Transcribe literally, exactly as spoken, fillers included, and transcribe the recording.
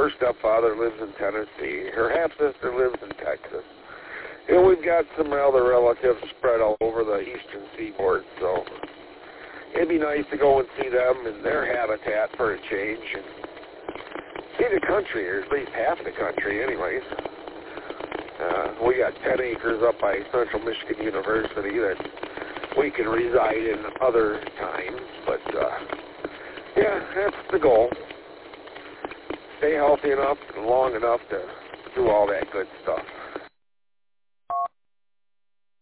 her stepfather lives in Tennessee. Her half-sister lives in Texas. And we've got some other relatives spread all over the eastern seaboard, so it'd be nice to go and see them in their habitat for a change and see the country, or at least half the country anyways. Uh, we got ten acres up by Central Michigan University that we can reside in other times, but uh, yeah, that's the goal. Stay healthy enough and long enough to do all that good stuff.